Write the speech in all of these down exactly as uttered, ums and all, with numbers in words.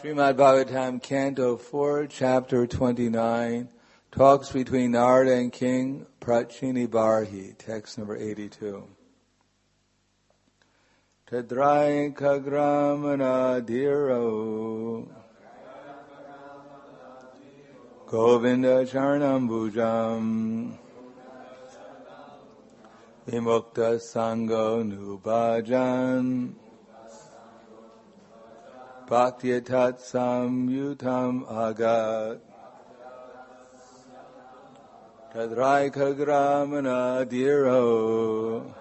Srimad Bhagavatam, Canto four, Chapter twenty-nine, talks between Narada and King Prachini Barhi, text number eighty-two. Tadrai Kagramana Dhiro Govinda Charnambujam Vimukta Sango Nubajan Bhaktiyatat Samyutam Agat Tadrai Kagramana Dhiro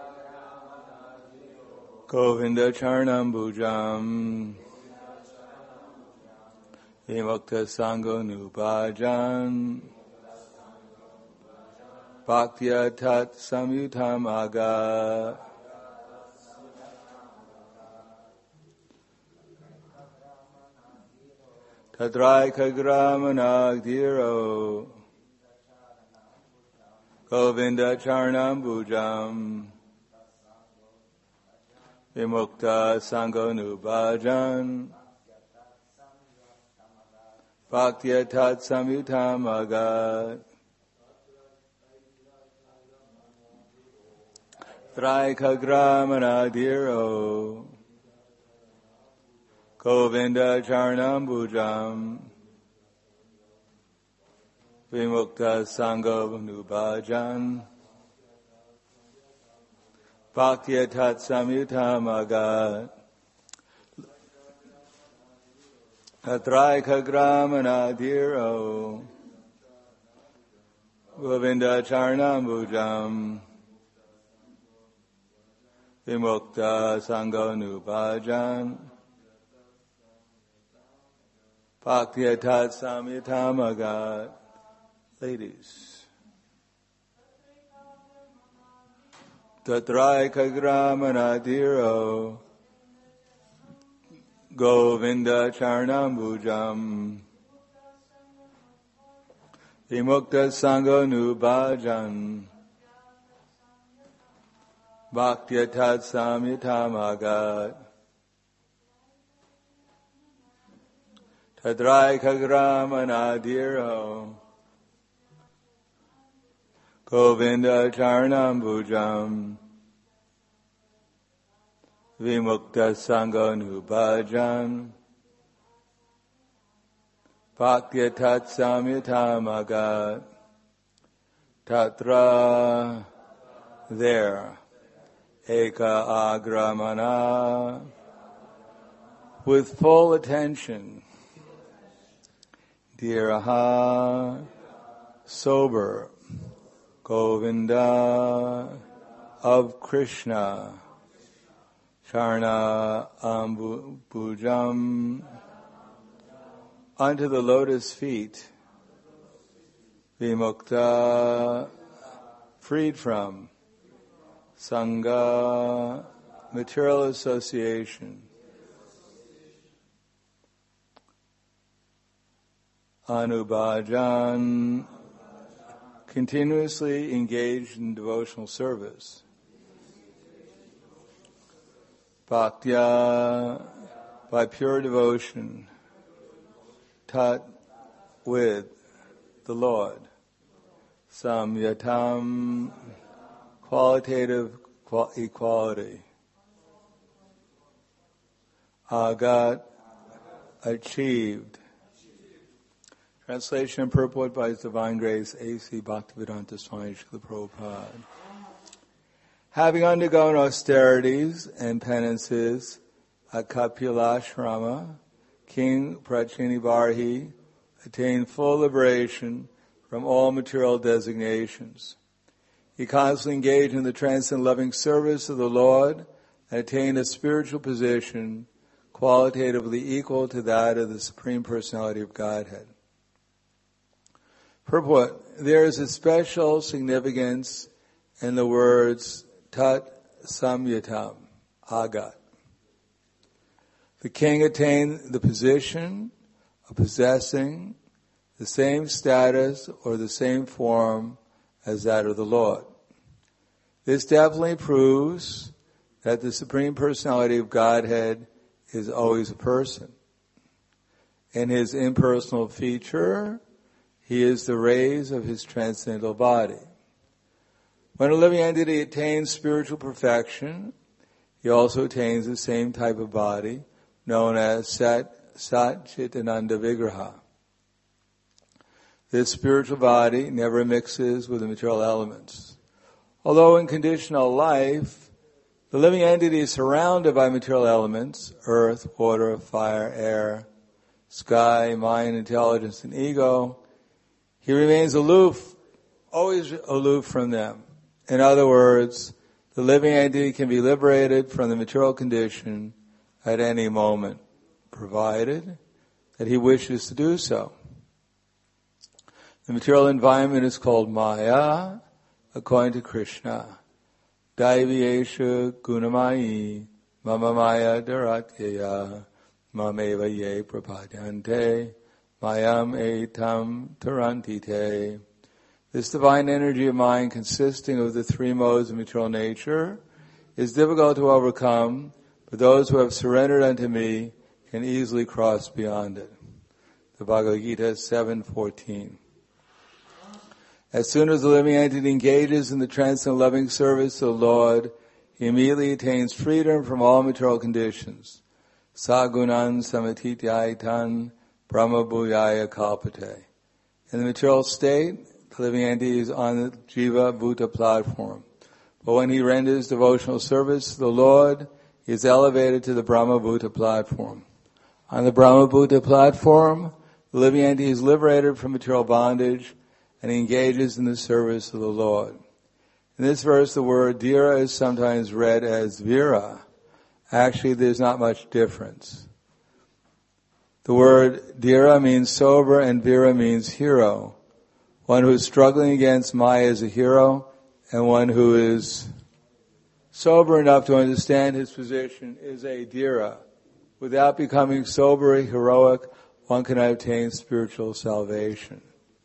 Govinda Charnambujam Vimukta Sango Nubajan Bhaktiyatat Samyutam Agat Tadrai Kagramana Dhiro Govinda Charnambujam Vimukta Sango Nubajan Bhaktiyatat Samyutam Agat Tadrai Kagramana Dhiro Govinda Charnambujam Vimukta Sango Nubajan Bhaktiyatat Samyutam Agat Tadrai Kagramana Dhiro Govinda Charnambujam Vimukta Sango Nubajan Bhaktiyatat Samyutam Agat. Ladies. Tadrai Kagramana Dhiro Govinda Charnambujam Vimukta Sango Nubajan Bhaktiyatat Samyutam Agat Tadrai Kagramana Dhiro Govinda Charnambujam Vimukta Sango Nubajan Bhaktiyatat Samyutam Agat Tatra there Eka Agramana with full attention Dhiraha sober Govinda of Krishna Charna Ambujam unto the lotus feet Vimukta freed from Sangha material association Anubajan continuously engaged in devotional service. Bhaktya, by pure devotion. Tat, with the Lord. Samyatam, qualitative equality. Agat, achieved. Translation and purport by His Divine Grace, A C Bhaktivedanta Swami Srila Prabhupada. Having undergone austerities and penances at Kapilashrama, King Prachini Barhi attained full liberation from all material designations. He constantly engaged in the transcendent loving service of the Lord and attained a spiritual position qualitatively equal to that of the Supreme Personality of Godhead. Purport. There is a special significance in the words Tat Samyatam, Agat. The king attained the position of possessing the same status or the same form as that of the Lord. This definitely proves that the Supreme Personality of Godhead is always a person. In his impersonal feature, he is the rays of his transcendental body. When a living entity attains spiritual perfection, he also attains the same type of body known as Sat, Sat Chit Ananda Vigraha. This spiritual body never mixes with the material elements. Although in conditional life, the living entity is surrounded by material elements, earth, water, fire, air, sky, mind, intelligence, and ego, he remains aloof, always aloof from them. In other words, the living entity can be liberated from the material condition at any moment, provided that he wishes to do so. The material environment is called Maya, according to Krishna. Daiviyesha gunamayi mama maya dharatyaya mameva ye prapadyante mayam etam tarantite. This divine energy of mind, consisting of the three modes of material nature, is difficult to overcome, but those who have surrendered unto me can easily cross beyond it. The Bhagavad Gita seven fourteen. As soon as the living entity engages in the transcendental loving service of the Lord, he immediately attains freedom from all material conditions. Sagunan samatityaitan brahmabhuyaya kalpate. In the material state, the living entity is on the Jiva Bhuta platform. But when he renders devotional service to the Lord, he is elevated to the Brahma Bhuta platform. On the Brahma Bhuta platform, the living entity is liberated from material bondage and he engages in the service of the Lord. In this verse, the word dhira is sometimes read as vira. Actually, there's not much difference. The word dhira means sober and vira means hero. One who is struggling against Maya is a hero, and one who is sober enough to understand his position is a dhira. Without becoming sober or heroic, one can obtain spiritual salvation.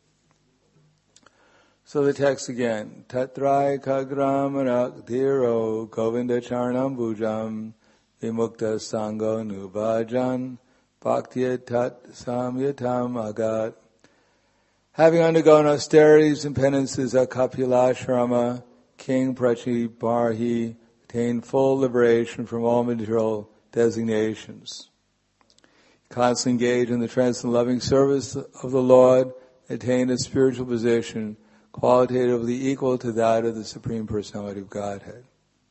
So the text again. Tatrai kagramanak dhiro govinda charnam bhujam vimukta sango nubajan bhaktya tat samyatam agat. Having undergone austerities and penances at Kapilashrama, King Prachibarhi attained full liberation from all material designations. He constantly engaged in the transcendental loving service of the Lord, attained a spiritual position qualitatively equal to that of the Supreme Personality of Godhead.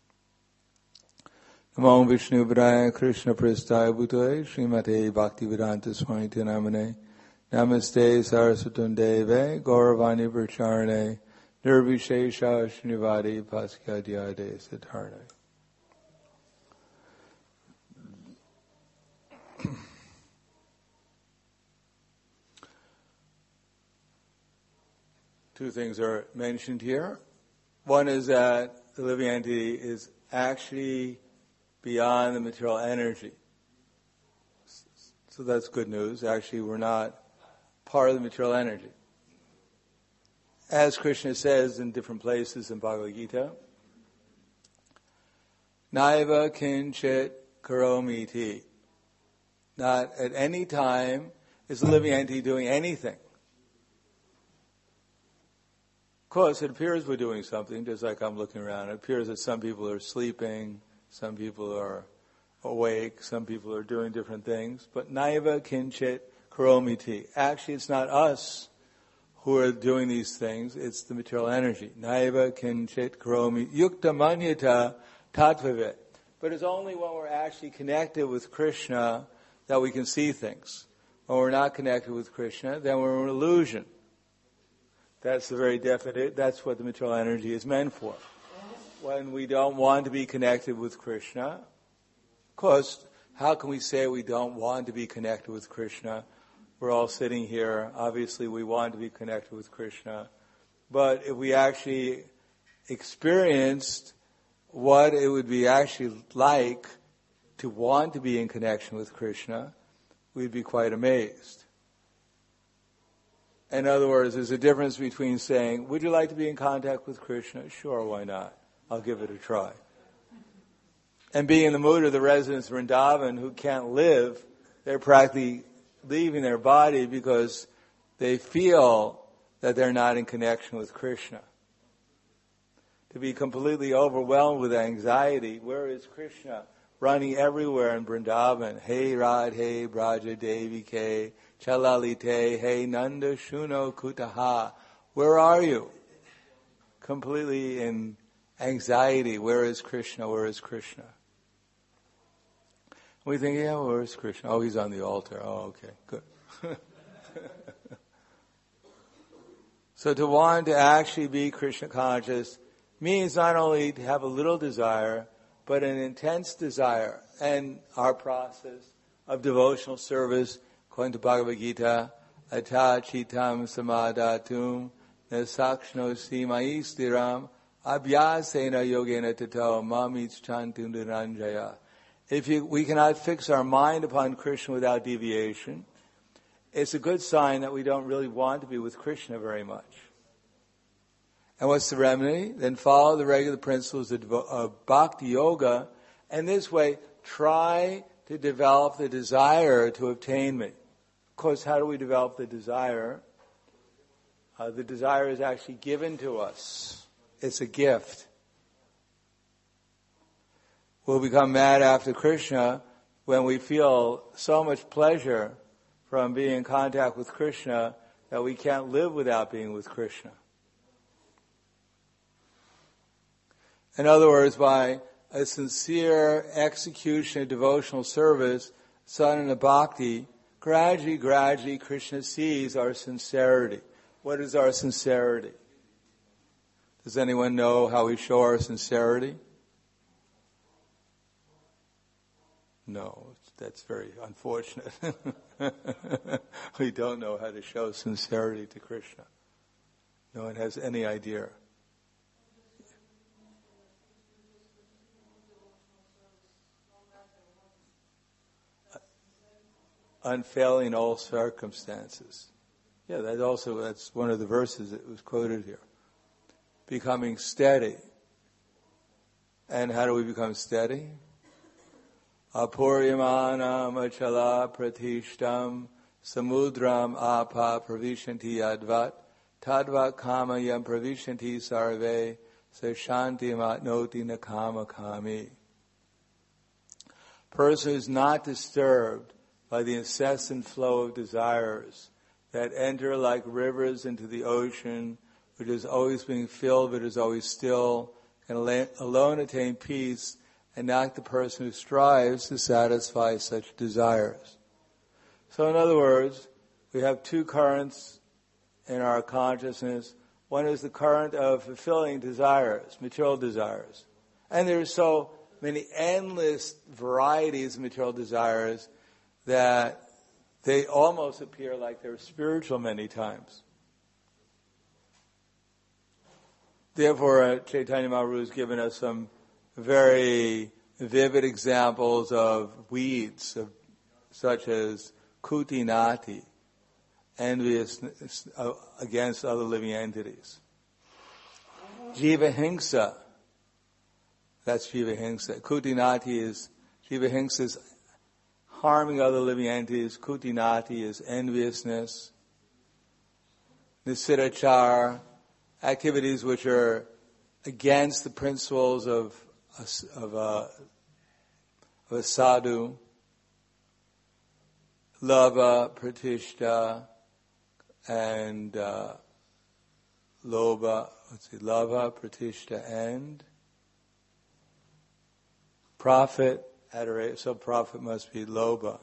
Namo Vishnu Padaya Krishna Prestaya Bhutale Srimate Bhaktivedanta Swami Namane Namaste Saraswatam Deve Gauravani Pracharane Nirvishesha Srinivadi Paskadyade Siddharne. Two things are mentioned here. One is that the living entity is actually beyond the material energy. So that's good news. Actually, we're not part of the material energy. As Krishna says in different places in Bhagavad Gita, Naiva kinchit karomiti. Not at any time is the living entity doing anything. Of course, it appears we're doing something, just like I'm looking around. It appears that some people are sleeping, some people are awake, some people are doing different things. But naiva kinchit karomiti. Actually, it's not us who are doing these things, it's the material energy. Naiva kinchit karomi yukta manyata tattvavit. But it's only when we're actually connected with Krishna that we can see things. When we're not connected with Krishna, then we're an illusion. That's the very definite, that's what the material energy is meant for. When we don't want to be connected with Krishna, of course, how can we say we don't want to be connected with Krishna? We're all sitting here, obviously we want to be connected with Krishna. But if we actually experienced what it would be actually like to want to be in connection with Krishna, we'd be quite amazed. In other words, there's a difference between saying, would you like to be in contact with Krishna? Sure, why not? I'll give it a try. And being in the mood of the residents of Vrindavan who can't live, they're practically leaving their body because they feel that they're not in connection with Krishna. To be completely overwhelmed with anxiety, where is Krishna? Running everywhere in Vrindavan. Hey Radhe Braja Devi Ke Chalalite Hey Nanda Shuno Kutaha. Where are you? Completely in anxiety. Where is Krishna? Where is Krishna? We think, yeah, where is Krishna? Oh, he's on the altar. Oh, okay, good. So to want to actually be Krishna conscious means not only to have a little desire, but an intense desire. And our process of devotional service, according to Bhagavad Gita, ata chitam samadatum nasakshnosi mai stiram abhyasena yogena tato mamich chantum niranjaya. If you, we cannot fix our mind upon Krishna without deviation, it's a good sign that we don't really want to be with Krishna very much. And what's the remedy? Then follow the regular principles of, of Bhakti Yoga, and this way try to develop the desire to obtain me. Of course, how do we develop the desire? Uh, the desire is actually given to us. It's a gift. We'll become mad after Krishna when we feel so much pleasure from being in contact with Krishna that we can't live without being with Krishna. In other words, by a sincere execution of devotional service, sadhana bhakti, gradually, gradually Krishna sees our sincerity. What is our sincerity? Does anyone know how we show our sincerity? No, that's very unfortunate. We don't know how to show sincerity to Krishna. No one has any idea. Unfailing in all circumstances. Yeah, that also, that's one of the verses that was quoted here. Becoming steady. And how do we become steady? Apuryamanam achala pratishtam samudram apa pravishanti yadvat tadvat kama yam pravishanti sarve sashanti matnoti nakama kami. Person who is not disturbed by the incessant flow of desires that enter like rivers into the ocean, which is always being filled but is always still, can alone attain peace, and not the person who strives to satisfy such desires. So in other words, we have two currents in our consciousness. One is the current of fulfilling desires, material desires. And there's so many endless varieties of material desires that they almost appear like they're spiritual many times. Therefore, uh, Chaitanya Mahaprabhu has given us some very vivid examples of weeds, of, such as kutinati, envious uh, against other living entities. Jiva hingsa, that's jiva hingsa. Kutinati is, jiva hingsa is harming other living entities. Kutinati is enviousness. Nisidachar, activities which are against the principles of of a, of a sadhu. Lava, pratishta, and uh, lobha. Let's see, lava, pratishta, and profit, adoration. So profit must be lobha,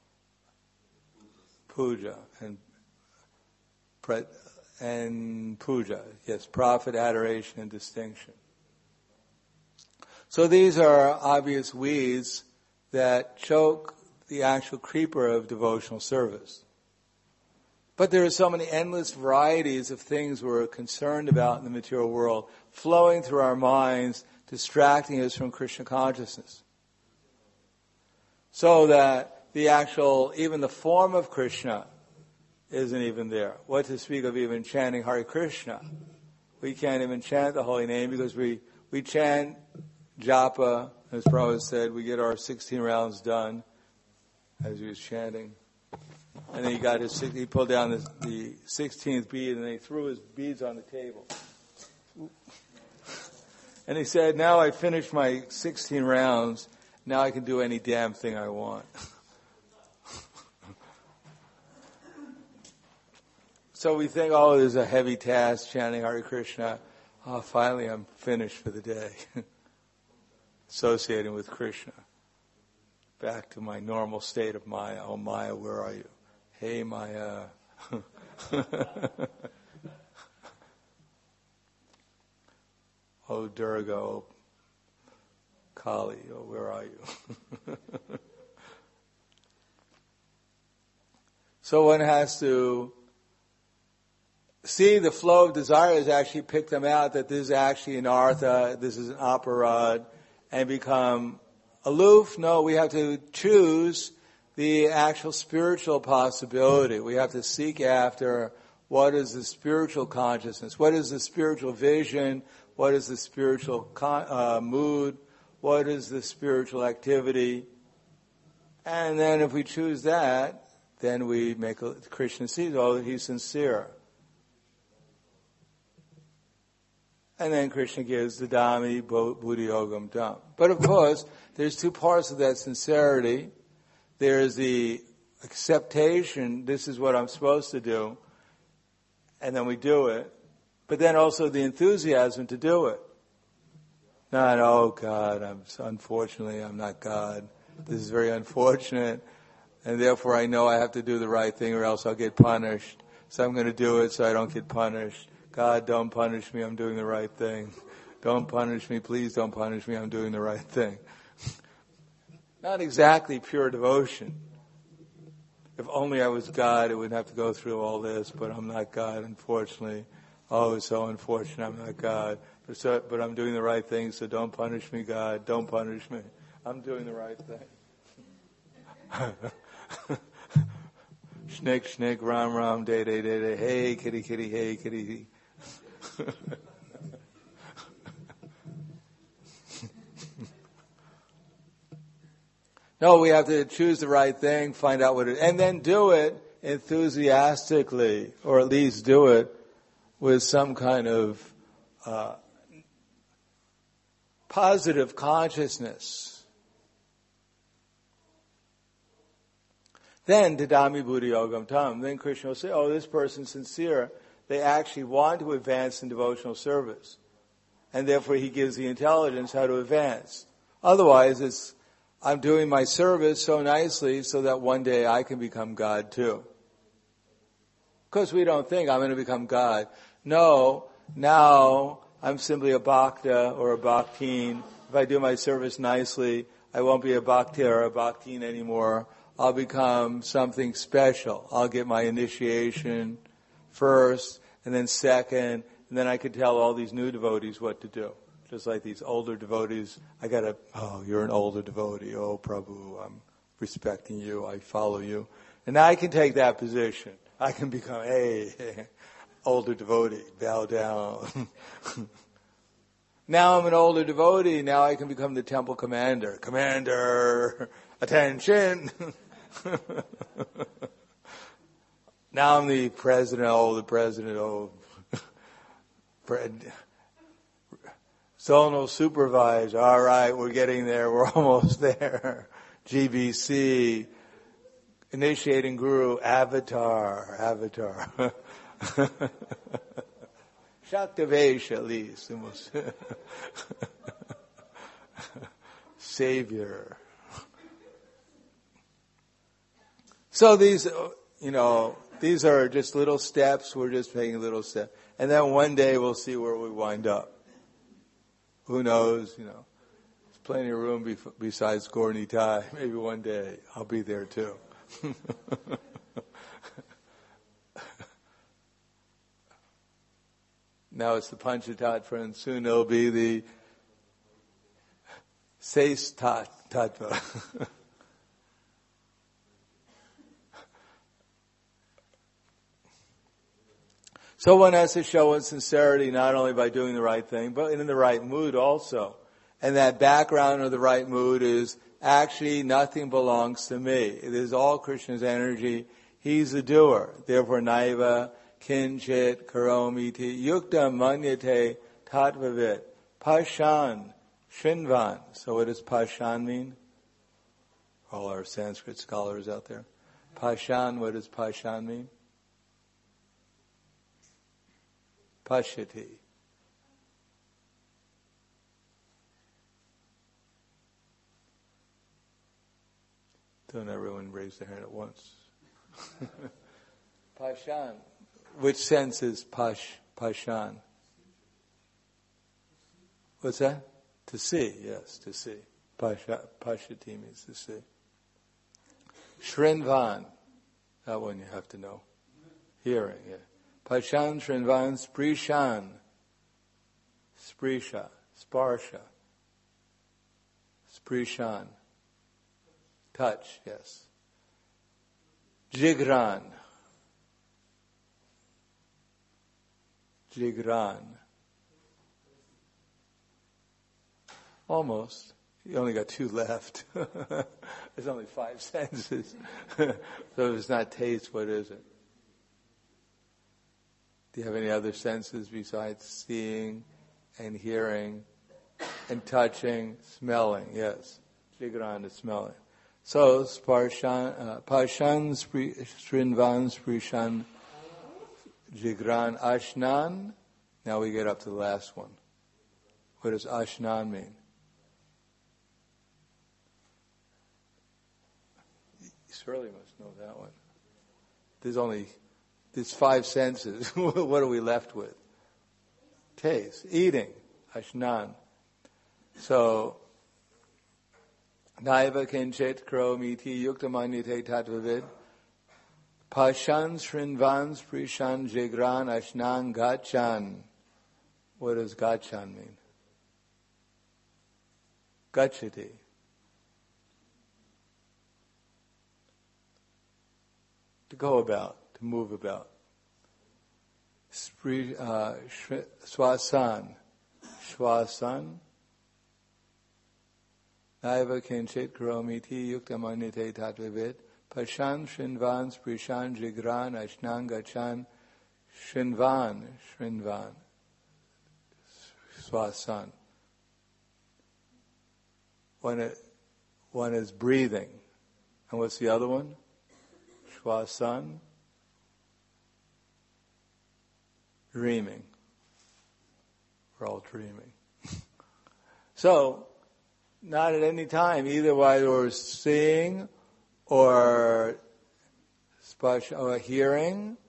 puja, and prat. And puja, yes, profit, adoration, and distinction. So these are obvious weeds that choke the actual creeper of devotional service. But there are so many endless varieties of things we're concerned about in the material world, flowing through our minds, distracting us from Krishna consciousness. So that the actual, even the form of Krishna isn't even there. What to speak of even chanting Hare Krishna? We can't even chant the holy name because we, we chant japa, as Prabhupada said, we get our sixteen rounds done as he was chanting. And then he got his, he pulled down the, the sixteenth bead, and then he threw his beads on the table. And he said, now I finished my sixteen rounds, now I can do any damn thing I want. So we think, oh, there's a heavy task chanting Hare Krishna. Oh, finally I'm finished for the day. Associating with Krishna. Back to my normal state of Maya. Oh, Maya, where are you? Hey, Maya. Oh, Durga, oh, Kali, oh, where are you? So one has to see the flow of desires, actually pick them out, that this is actually an artha, this is an aparad, and become aloof. No, we have to choose the actual spiritual possibility. We have to seek after what is the spiritual consciousness, what is the spiritual vision, what is the spiritual con- uh, mood, what is the spiritual activity. And then if we choose that, then we make a, Krishna sees, oh, he's sincere. And then Krishna gives the Dami Buddhi Yogam Dham. But of course, there's two parts of that sincerity. There's the acceptation, this is what I'm supposed to do, and then we do it. But then also the enthusiasm to do it. Not, oh God, I'm unfortunately I'm not God. This is very unfortunate, and therefore I know I have to do the right thing or else I'll get punished. So I'm going to do it so I don't get punished. God, don't punish me, I'm doing the right thing. Don't punish me, please don't punish me, I'm doing the right thing. Not exactly pure devotion. If only I was God, it wouldn't have to go through all this, but I'm not God, unfortunately. Oh, it's so unfortunate, I'm not God. But, so, but I'm doing the right thing, so don't punish me, God. Don't punish me. I'm doing the right thing. Schnick, schnick, ram, ram, day, day, day, day. Hey, kitty, kitty, hey, kitty. No, we have to choose the right thing, find out what it, and then do it enthusiastically, or at least do it with some kind of uh, positive consciousness. Then, Dadami Buddhi Yogam Tam, then Krishna will say, oh, this person's sincere. They actually want to advance in devotional service. And therefore he gives the intelligence how to advance. Otherwise, it's, I'm doing my service so nicely so that one day I can become God too. Because we don't think I'm going to become God. No, now I'm simply a bhakta or a bhaktin. If I do my service nicely, I won't be a bhakti or a bhaktin anymore. I'll become something special. I'll get my initiation first, and then second, and then I could tell all these new devotees what to do. Just like these older devotees, I gotta, oh, you're an older devotee. Oh, Prabhu, I'm respecting you. I follow you. And now I can take that position. I can become, hey, older devotee, bow down. Now I'm an older devotee. Now I can become the temple commander. Commander, attention. Now I'm the president, oh, the president, oh, zonal supervisor. All right, we're getting there. We're almost there. G B C, initiating guru, avatar, avatar. Shaktavesh, at least. Savior. So these, you know, these are just little steps. We're just taking little steps. And then one day we'll see where we wind up. Who knows, you know. There's plenty of room bef- besides Gaur Nitai. Maybe one day I'll be there too. Now it's the Panchatattva, and soon it'll be the Sais Tattva. So one has to show one's sincerity not only by doing the right thing, but in the right mood also. And that background of the right mood is actually nothing belongs to me. It is all Krishna's energy. He's the doer. Therefore, naiva kinchit karomiti yukta manyate tatvavit pashan shinvan. So what does pashan mean? All our Sanskrit scholars out there. Pashan, what does pashan mean? Pashyati. Don't everyone raise their hand at once. Pashan. Which sense is pash, pashan? What's that? To see, yes, to see. Pasha, pashyati means to see. Shrinvan. That one you have to know. Hearing, yeah. Pashan, Shrinvan, Sprishan. Sprisha. Sparsha. Sprishan. Touch, yes. Jigran. Jigran. Almost. You only got two left. There's only five senses. So if it's not taste, what is it? Do you have any other senses besides seeing and hearing and touching, smelling? Yes. Jigran is smelling. So, sparshan, uh, pashan, srinvan, sprishan, jigran, ashnan. Now we get up to the last one. What does ashnan mean? You surely must know that one. There's only, there's five senses. What are we left with? Taste, eating, ashnan. So, naiva kinchet kromiti yuktamanyate tatvavid pashan shrinvan sprishan jigran ashnan gachan. What does gachan mean? Gachati. To go about, to move about. Spri, uh, shri, swasan. Shwasan. Naiva kinchit karomiti yuktamanyate tatvavit pashan shrinvan sprishan jigran ashnan gachan shrinvan shrinvan swasan. One, it, one is breathing. And what's the other one? Shwasan. Dreaming. We're all dreaming. So, not at any time, either while we're seeing or, or hearing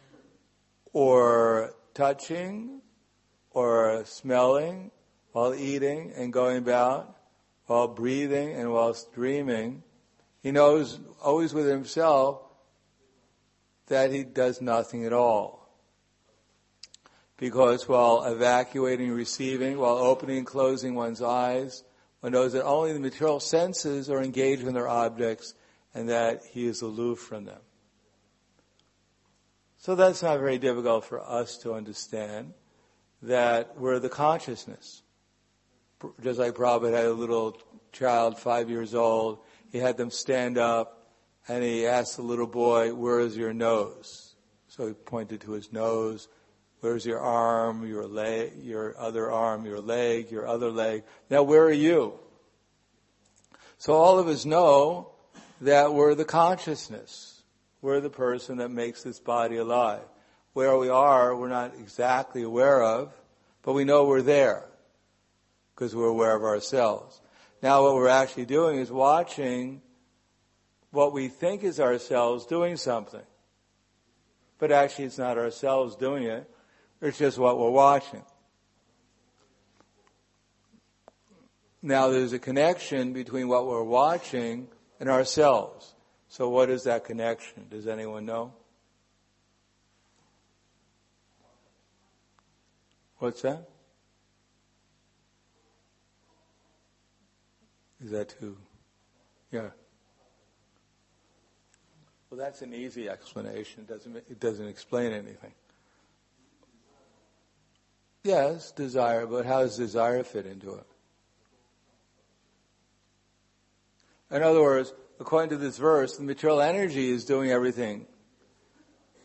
or touching or smelling, while eating and going about, while breathing and whilst dreaming, he knows always with himself that he does nothing at all. Because while evacuating, receiving, while opening and closing one's eyes, one knows that only the material senses are engaged in their objects and that he is aloof from them. So that's not very difficult for us to understand, that we're the consciousness. Just like Prabhupada had a little child, five years old, he had them stand up and he asked the little boy, "Where is your nose?" So he pointed to his nose. Where's your arm, your leg, your other arm, your leg, your other leg? Now where are you? So all of us know that we're the consciousness. We're the person that makes this body alive. Where we are, we're not exactly aware of, but we know we're there because we're aware of ourselves. Now what we're actually doing is watching what we think is ourselves doing something. But actually it's not ourselves doing it. It's just what we're watching. Now there's a connection between what we're watching and ourselves. So what is that connection? Does anyone know? What's that? Is that too? Yeah. Well, that's an easy explanation. It doesn't, it doesn't explain anything. Yes, desire, but how does desire fit into it? In other words, according to this verse, the material energy is doing everything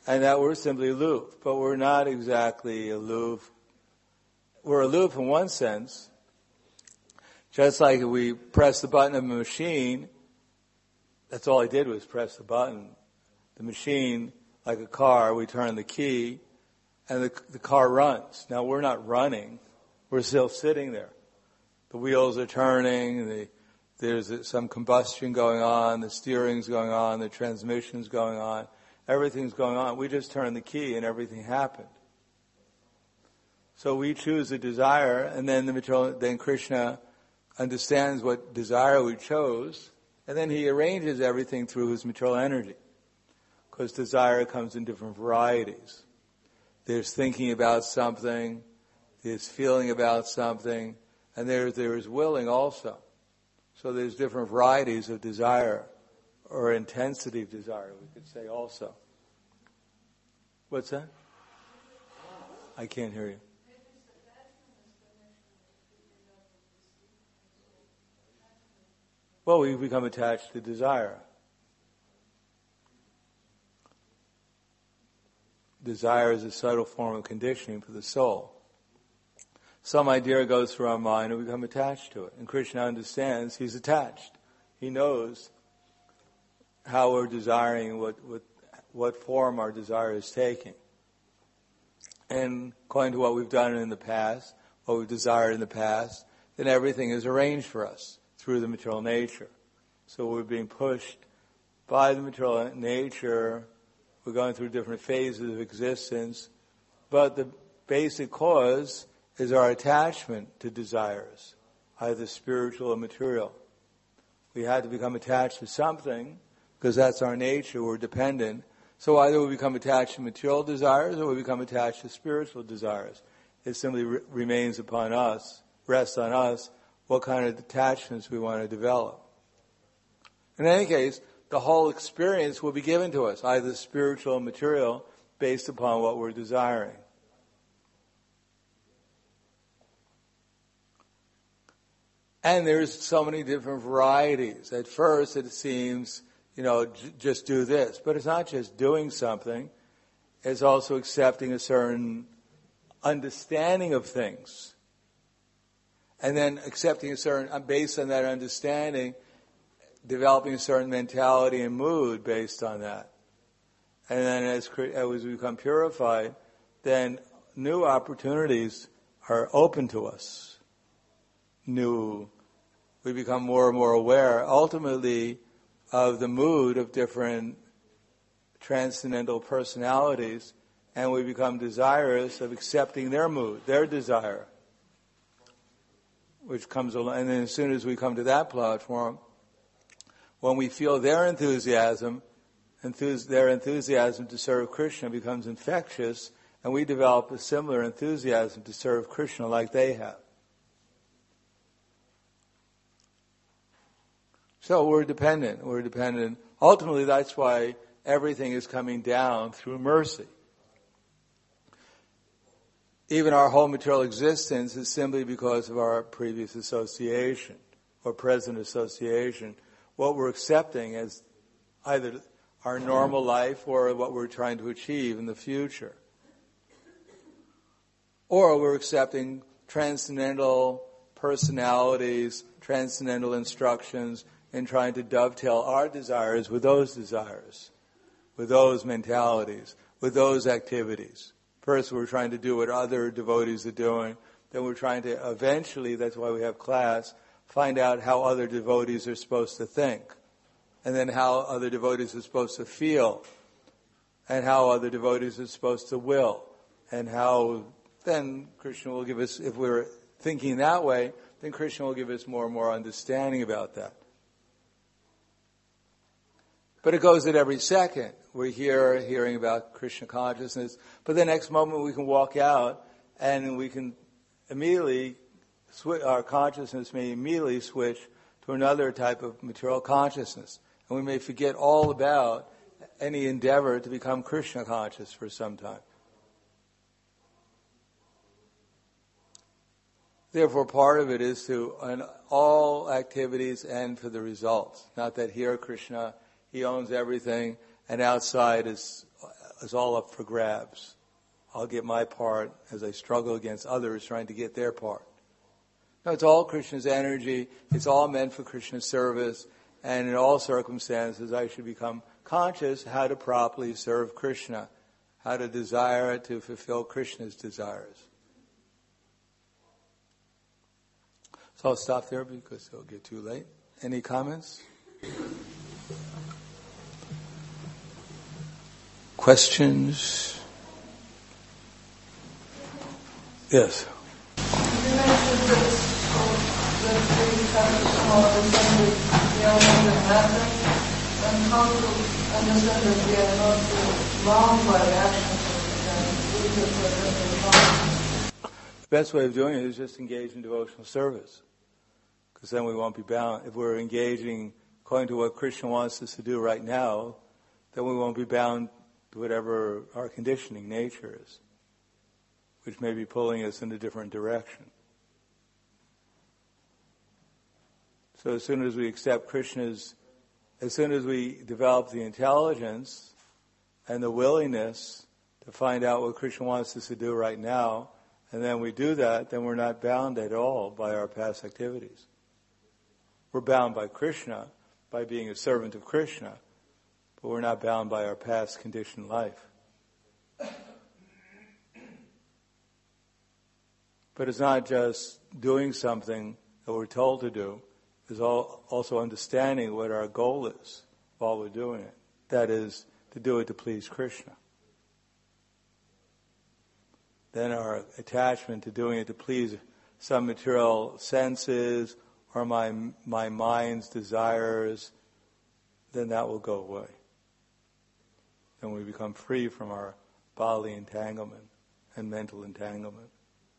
and that we're simply aloof. But we're not exactly aloof. We're aloof in one sense. Just like if we press the button of a machine, that's all I did was press the button. The machine, like a car, we turn the key, and the, the car runs. Now we're not running. We're still sitting there. The wheels are turning, the, there's some combustion going on, the steering's going on, the transmission's going on, everything's going on. We just turn the key and everything happened. So we choose a desire, and then the material, then Krishna understands what desire we chose, and then he arranges everything through his material energy. Because desire comes in different varieties. There's thinking about something, there's feeling about something, and there, there is willing also. So there's different varieties of desire, or intensity of desire, we could say also. What's that? I can't hear you. Well, we become attached to desire. Desire is a subtle form of conditioning for the soul. Some idea goes through our mind and we become attached to it. And Krishna understands he's attached. He knows how we're desiring, what, what, what form our desire is taking. And according to what we've done in the past, what we've desired in the past, then everything is arranged for us through the material nature. So we're being pushed by the material nature. We're going through different phases of existence. But the basic cause is our attachment to desires, either spiritual or material. We had to become attached to something because that's our nature. We're dependent. So either we become attached to material desires or we become attached to spiritual desires. It simply re- remains upon us, rests on us, what kind of attachments we want to develop. In any case, the whole experience will be given to us, either spiritual or material, based upon what we're desiring. And there's so many different varieties. At first it seems, you know, j- just do this. But it's not just doing something. It's also accepting a certain understanding of things. And then accepting a certain, based on that understanding, developing a certain mentality and mood based on that. And then as, as we become purified, then new opportunities are open to us. New, we become more and more aware, ultimately, of the mood of different transcendental personalities, and we become desirous of accepting their mood, their desire, which comes along. And then as soon as we come to that platform, when we feel their enthusiasm, enthus- their enthusiasm to serve Krishna becomes infectious, and we develop a similar enthusiasm to serve Krishna like they have. So we're dependent. We're dependent. Ultimately, that's why everything is coming down through mercy. Even our whole material existence is simply because of our previous association or present association. What we're accepting as either our normal life or what we're trying to achieve in the future. Or we're accepting transcendental personalities, transcendental instructions, and trying to dovetail our desires with those desires, with those mentalities, with those activities. First, we're trying to do what other devotees are doing. Then we're trying to eventually, that's why we have class, find out how other devotees are supposed to think. And then how other devotees are supposed to feel. And how other devotees are supposed to will. And how then Krishna will give us, if we're thinking that way, then Krishna will give us more and more understanding about that. But it goes at every second. We're here hearing about Krishna consciousness, but the next moment we can walk out and we can immediately, sw- our consciousness may immediately switch to another type of material consciousness. And we may forget all about any endeavor to become Krishna conscious for some time. Therefore, part of it is to, in all activities, end for the results. Not that here Krishna, he owns everything, and outside is is all up for grabs. I'll get my part as I struggle against others trying to get their part. No, it's all Krishna's energy. It's all meant for Krishna's service. And in all circumstances, I should become conscious how to properly serve Krishna, how to desire to fulfill Krishna's desires. So I'll stop there because it'll get too late. Any comments? Questions? Yes. You mentioned that the three factors are the element of matter, and how to understand that we are not bound by actions and the best way of doing it is just engage in devotional service, because then we won't be bound. If we're engaging according to what Krishna wants us to do right now, then we won't be bound to whatever our conditioning nature is, which may be pulling us in a different direction. So as soon as we accept Krishna's, as soon as we develop the intelligence and the willingness to find out what Krishna wants us to do right now, and then we do that, then we're not bound at all by our past activities. We're bound by Krishna, by being a servant of Krishna, but we're not bound by our past conditioned life. But it's not just doing something that we're told to do. It's also understanding what our goal is while we're doing it. That is, to do it to please Krishna. Then our attachment to doing it to please some material senses or my my mind's desires, then that will go away. Then we become free from our bodily entanglement and mental entanglement.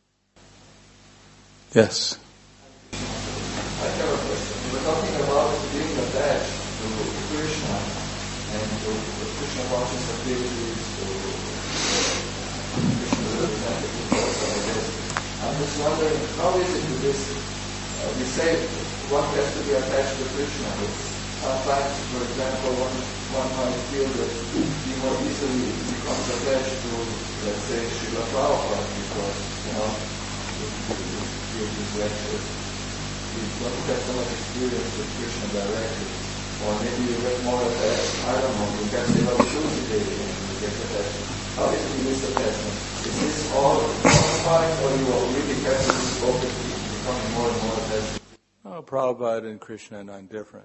Yes? I have a question. We're talking about being attached to Krishna and to Krishna conscious activities, to Krishna's representatives also, I guess. I'm just wondering, how is it with this? Uh, we say one has to be attached to Krishna, but sometimes, for example, one, one might feel that he more easily becomes attached to, let's say, Srila Prabhupada, because, you know, he gives his lectures. You don't have so much experience with Krishna directly. Or maybe you get more attached, I don't know, you get the opportunity and you get attached. How is it with this attachment? Is this all modified, or you are really have to be focused, becoming more and more attached? Oh, Prabhupada and Krishna are not different.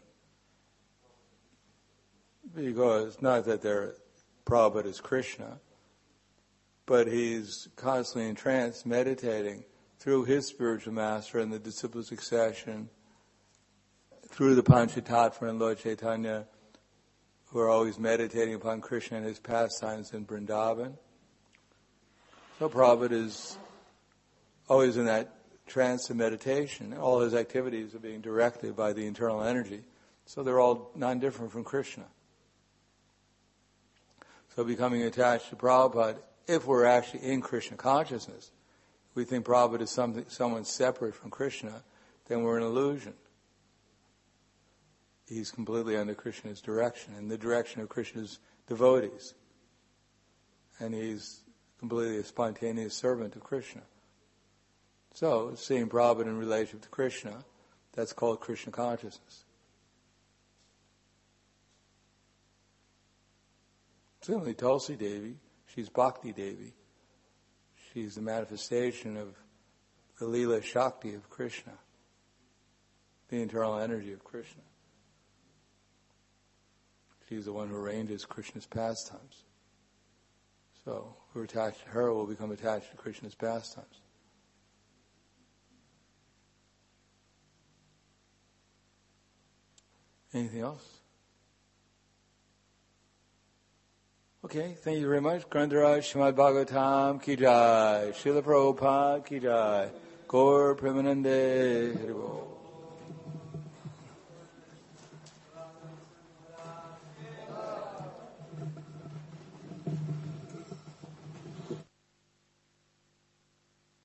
Because not that they're Prabhupada is Krishna, but he's constantly entranced, meditating through his spiritual master and the disciple succession, through the Panchatattva and Lord Chaitanya, who are always meditating upon Krishna and his pastimes in Vrindavan. So Prabhupada is always in that trance of meditation. All his activities are being directed by the internal energy. So they're all non-different from Krishna. So becoming attached to Prabhupada, if we're actually in Krishna consciousness, we think Prabhupada is something, someone separate from Krishna, then we're in illusion. He's completely under Krishna's direction, in the direction of Krishna's devotees. And he's completely a spontaneous servant of Krishna. So, seeing Prabhupada in relation to Krishna, that's called Krishna consciousness. Similarly, Tulsi Devi, she's Bhakti Devi. She's the manifestation of the Leela Shakti of Krishna, the internal energy of Krishna. She's the one who arranges Krishna's pastimes. So, who are attached to her will become attached to Krishna's pastimes. Anything else? Okay, thank you very much. Grantaraj Srimad Bhagavatam Ki Jai, Srila Prabhupada Ki Jai, Gaur Premanande Haribo.